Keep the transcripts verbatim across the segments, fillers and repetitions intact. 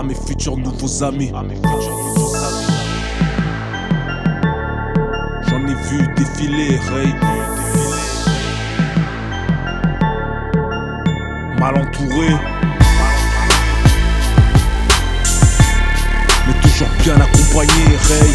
mes futurs nouveaux amis. J'en ai vu défiler, Ray. Mal entouré, mais toujours bien accompagné, Ray.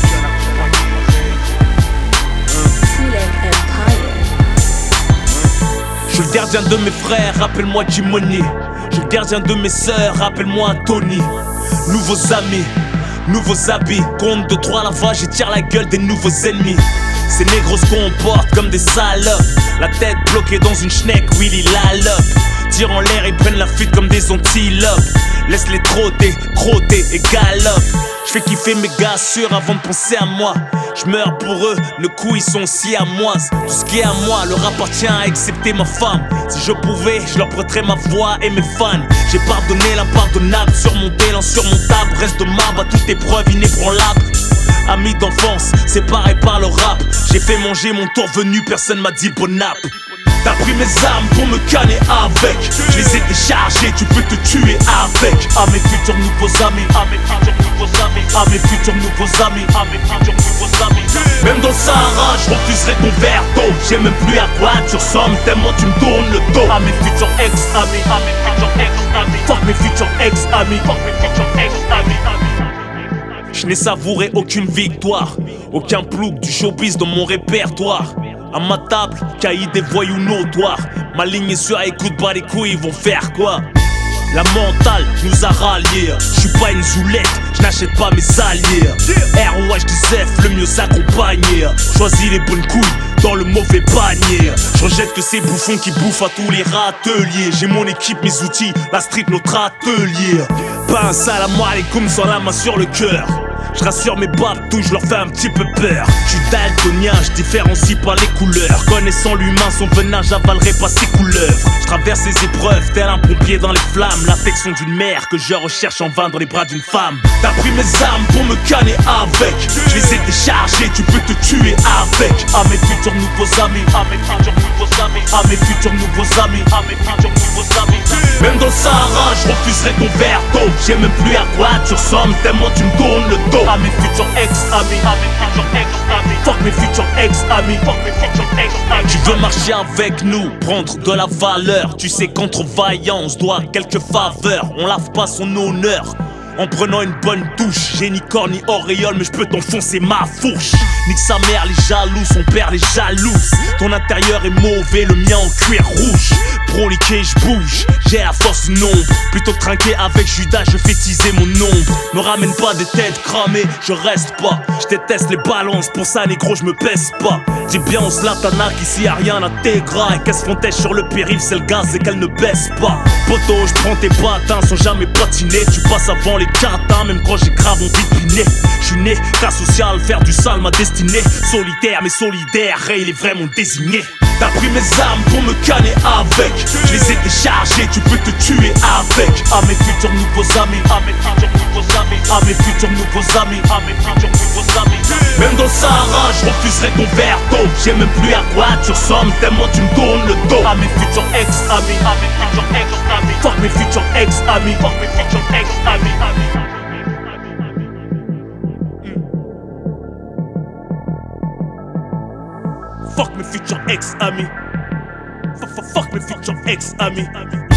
Je suis le gardien de mes frères, rappelle-moi Jimony. Je suis le gardien de mes sœurs, rappelle-moi Tony. Nouveaux amis, nouveaux habits. Compte de trois lavages et tire la gueule des nouveaux ennemis. Ces négros se comportent comme des salopes. La tête bloquée dans une schneck, Willy Lalope. Tire en l'air, ils prennent la fuite comme des antilopes. Laisse-les trotter, crotter et galope. Je fais kiffer mes gars sûrs avant de penser à moi. Je meurs pour eux, le coup ils sont si à moi. Tout ce qui est à moi leur appartient excepté ma femme. Si je pouvais, je leur prêterais ma voix et mes fans. J'ai pardonné l'impardonnable, surmonté l'insurmontable. Reste de marbre à toute épreuve inébranlable. Amis d'enfance, séparés par le rap. J'ai fait manger mon tour venu, personne m'a dit bon app. T'as pris mes armes pour me canner avec. Je les ai déchargées, tu peux te tuer avec. À mes futurs nouveaux amis, à mes futurs nouveaux amis, à mes futurs nouveaux amis, à mes futurs nouveaux amis. Même dans le Sahara, je refuserai ton verre d'eau. J'ai même plus à quoi tu ressembles tellement tu me tournes le dos. À mes futurs ex-amis, à mes futurs ex-amis. Fuck mes futurs ex-amis, fuck mes futurs ex-amis. Je n'ai savouré aucune victoire, aucun plouc du showbiz dans mon répertoire. À ma table, caïd des voyous notoires. Ma ligne est sur écoute, bah les couilles, ils vont faire quoi? La mentale nous a ralliés. J'suis pas une zoulette, j'n'achète pas mes alliés. R O H D F, le mieux s'accompagner. Choisis les bonnes couilles dans le mauvais panier. J'rejette que ces bouffons qui bouffent à tous les râteliers. J'ai mon équipe, mes outils, la street, notre atelier. Pas un salam alaikum sans la main sur le cœur. Je rassure mes babtous, je leur fais un petit peu peur. Je suis daltonien, je différencie par les couleurs. Connaissant l'humain, son venin, j'avalerai pas ses couleuvres. Je traverse les épreuves, tel un pompier dans les flammes. L'affection d'une mère que je recherche en vain dans les bras d'une femme. T'as pris mes armes pour me canner avec. Je les ai déchargées, tu peux te tuer avec. À mes futurs nouveaux amis, à mes futurs nouveaux amis, à mes futurs nouveaux amis, à mes futurs nouveaux amis. Même dans le Sahara, je refuserai ton verre d'eau. J'ai même plus à quoi tu ressembles tellement tu me tournes le dos. À mes futurs ex-amis, à mes futurs ex-amis. Fuck mes futurs ex-amis, fuck mes futurs ex-amis. Tu veux marcher avec nous, prendre de la valeur. Tu sais qu'entre vaillants, on se doit quelques faveurs. On lave pas son honneur en prenant une bonne douche. J'ai ni corps ni auréole, mais je peux t'enfoncer ma fourche. Nique sa mère, les jaloux, son père les jalouse. Ton intérieur est mauvais, le mien en cuir rouge. Proliqué, je bouge, j'ai la force du nombre. Plutôt que trinquer avec Judas, je fais teaser mon ombre. Me ramène pas des têtes cramées, je reste pas. Je déteste les balances, pour ça négro je me baisse pas. Dis bien on se latanaque, ici y'a rien à t'égras. Et qu'elle se fontèche sur le périph', c'est le gaz et qu'elle ne baisse pas. Poto, je prends tes patins sans jamais patiner. Tu passes avant les catins, même quand j'ai grave envie de piner. J'suis né, cas social, faire du sale ma destinée. Solitaire mais solidaire, Ray il est vraiment désigné. T'as pris mes armes pour me canner avec. Je les ai déchargées, tu peux te tuer avec. À mes futurs nouveaux amis, à mes futurs nouveaux amis, à mes futurs nouveaux amis, à mes futurs nouveaux amis. Même dans le Sahara, je refuserai ton verre d'eau. J'ai même plus à quoi tu ressembles tellement tu me tournes le dos. À mes futurs ex-amis, à mes futurs ex-amis. Fuck mes futurs ex-amis, fuck mes futurs ex-amis. Fuck mes futurs ex-amis. Fuck mes futurs ex-amis.